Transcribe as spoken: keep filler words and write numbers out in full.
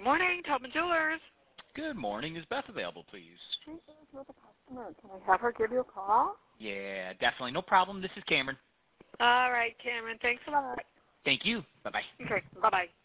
morning, Tubman Jewelers. Good morning. Is Beth available, please? She is with a customer. Can I have her give you a call? Yeah, definitely. No problem. This is Cameron. All right, Cameron. Thanks a lot. Thank you. Bye-bye. Okay, bye-bye.